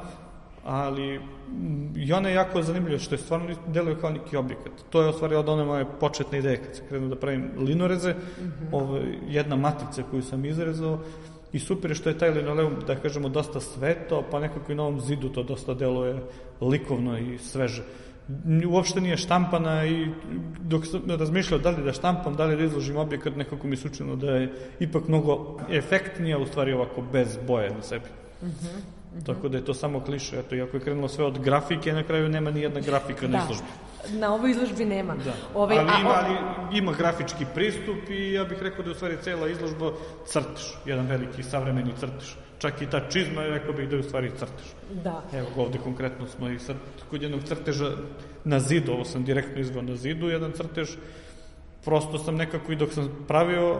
ali i ona je jako zanimljiva, što je stvarno deluje kao neki objekat. To je u stvari od one moje početne ideje, kad se krenuo da pravim linoreze, jedna matrica koju sam izrezao, i super je što je taj linoleum, da kažemo, dosta sveto, pa nekako i na ovom zidu to dosta deluje likovno i sveže. Uopšte nije štampana i dok sam razmišljao da li da štampam, da li da izložim objekat, nekako mi se učinilo da je ipak mnogo efektnija, u stvari ovako bez boje na sebi. Tako da je to samo kliše. Eto, iako je krenulo sve od grafike, na kraju nema ni jedna grafika na izložbi. Na ovoj izložbi nema. Ali ima grafički pristup i ja bih rekao da je u stvari cela izložba crtež, jedan veliki savremeni crtež. Čak i ta čizma, rekao bih da je u stvari crtež. Da. Evo ovde konkretno smo i sad kod jednog crteža na zidu, ovo sam direktno izveo na zidu, jedan crtež, prosto sam nekako i dok sam pravio,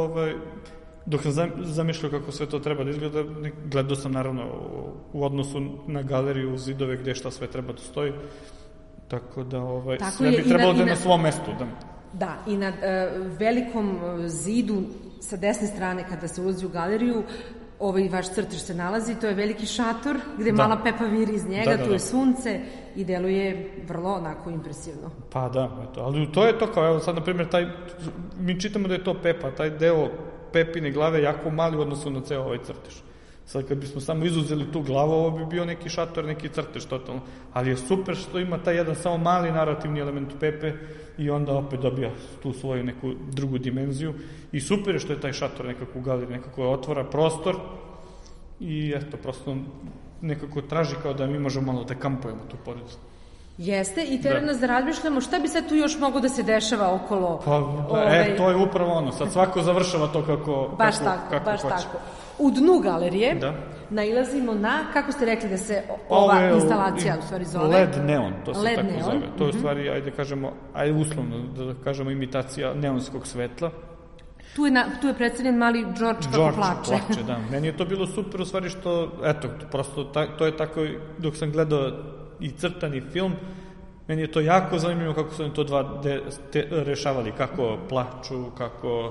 dok sam zamišljao kako sve to treba da izgleda, gledao sam naravno u odnosu na galeriju, zidove, gde šta sve treba da stoji, tako da sve bi trebalo da je na svom mestu. Da, i na velikom zidu sa desne strane kada se ulazi u galeriju, ovaj vaš crtež se nalazi, to je veliki šator gde mala Pepa viri iz njega, tu je sunce i deluje vrlo onako impresivno. Pa da, eto, ali to je to kao, evo sad na primjer, mi čitamo da je to Pepa, taj deo Pepine glave jako mali u odnosu na ceo ovaj crtež. Sad kad bismo samo izuzeli tu glavu, ovo bi bio neki šator, neki crtež totalno, ali je super što ima taj jedan samo mali narativni element Pepe i onda opet dobija tu svoju neku drugu dimenziju i super je što je taj šator nekako u galeriji, nekako otvara prostor i eto, prosto nekako traži kao da mi možemo malo da kampujemo tu pored. Jeste, i tera nas da razmišljamo šta bi sad tu još moglo da se dešava okolo. To je upravo ono, sad svako završava to kako baš tako. U dnu galerije nailazimo na, kako ste rekli da se ova instalacija u stvari zove? LED neon, to se tako zove. To je u stvari, ajde uslovno da kažemo, imitacija neonskog svetla. Tu je predstavljen mali George kako plače. Da. Meni je to bilo super u stvari što, eto, prosto to je tako, dok sam gledao i crtani film, meni je to jako zanimljivo kako su to dva rešavali, kako plaču, kako...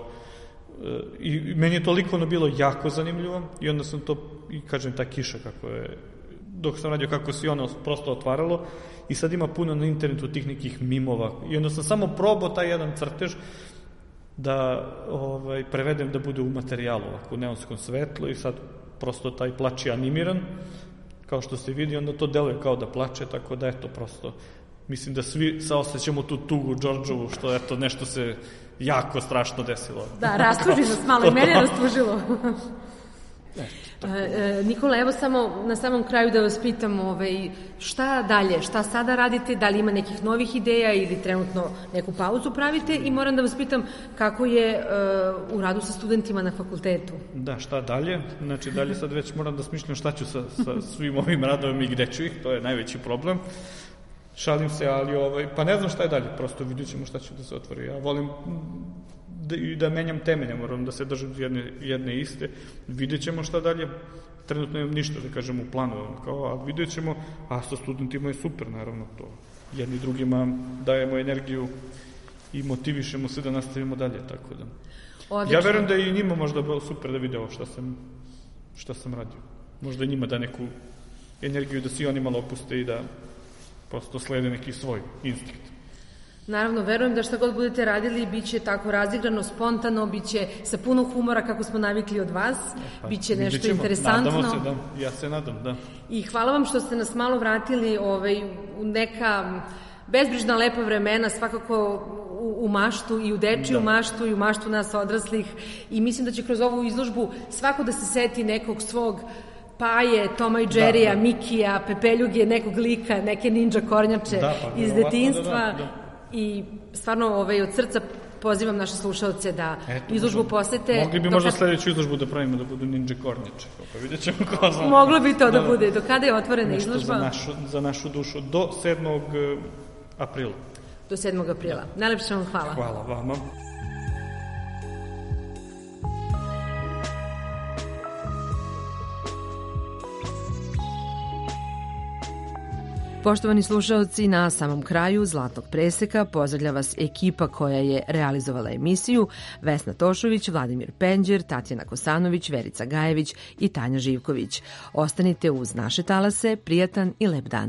I meni je to likovno bilo jako zanimljivo i onda sam to, i kažem, ta kiša kako je, dok sam radio kako se ono prosto otvaralo i sad ima puno na internetu tih nekih mimova i onda sam samo probao taj jedan crtež da prevedem da bude u materijalu, ovako u neonskom svetlu i sad prosto taj plač je animiran, kao što se vidi, onda to deluje kao da plače, tako da eto, prosto mislim da svi saosećamo tu tugu Đorđovu, što eto, nešto se jako strašno desilo. Da, rastuži nas malo, i mene je rastužilo. Nikola, evo samo na samom kraju da vas pitam šta dalje, šta sada radite, da li ima nekih novih ideja ili trenutno neku pauzu pravite i moram da vas pitam kako je u radu sa studentima na fakultetu. Da, šta dalje? Znači dalje sad već moram da smišljam šta ću sa svim ovim radovima i gde ću ih, to je najveći problem. Šalim se, ali pa ne znam šta je dalje, prosto vidjet ćemo šta će da se otvori. Ja volim da menjam teme, ne moram da se držim jedne iste, vidjet ćemo šta dalje. Trenutno imam ništa, da kažem, u planu, a vidjet ćemo, a sa studentima je super, naravno, to. Jedni drugima dajemo energiju i motivišemo se da nastavimo dalje, tako da. Odlično. Ja verujem da je i njima možda bilo super da vide ovo šta sam radio. Možda njima da neku energiju, da se i oni malo opuste i da prosto slede neki svoj instinkt. Naravno, verujem da šta god budete radili bit će tako razigrano, spontano, bit će sa puno humora kako smo navikli od vas, bit će nešto Vidjet ćemo. interesantno. Nadamo se, da. Ja se nadam, da. I hvala vam što ste nas malo vratili u neka bezbrižna lepa vremena, svakako u maštu i u dečiju maštu i u maštu nas odraslih, i mislim da će kroz ovu izložbu svako da se seti nekog svog Paje, Toma i Jerrya, Mikija, Pepeljuge, nekog lika, neke ninja kornjače iz detinjstva. I stvarno od srca pozivam naše slušalce da izložbu posete. Mogli bi možda sledeću izložbu da pravimo da budu ninja kornjače, pa vidjet ćemo ko zna. Moglo bi to da bude. Do kada je otvorena izložba? Za našu dušu. Do 7. aprila. Do 7. aprila. Najlepše vam hvala. Hvala vama. Poštovani slušalci, na samom kraju Zlatnog preseka pozdravlja vas ekipa koja je realizovala emisiju: Vesna Tošović, Vladimir Penđer, Tatjana Kosanović, Verica Gajević i Tanja Živković. Ostanite uz naše talase, prijatan i lep dan.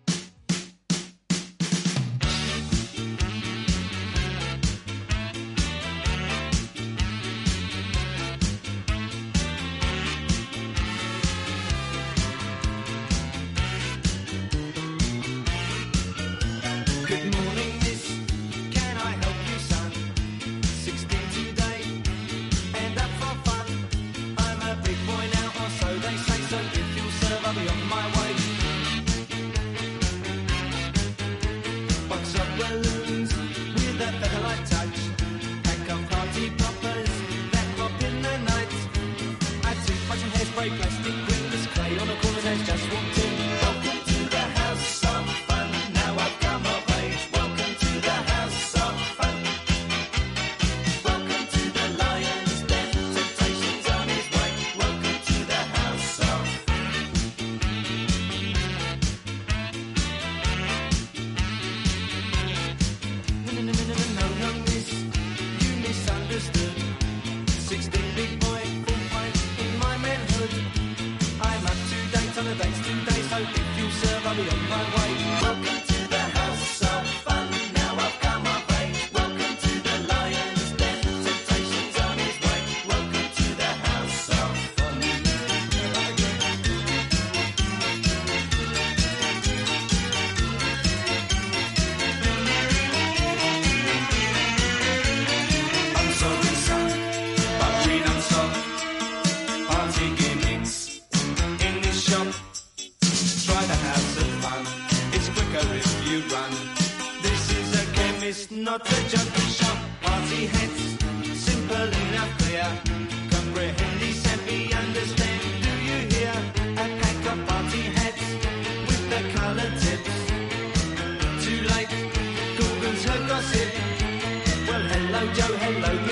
Not a junkie shop, party hats, simple enough, clear. Comprehend these and we understand. Do you hear? A pack of party hats with the colored tips. Too late, Google's her gossip. Well, hello Joe, hello.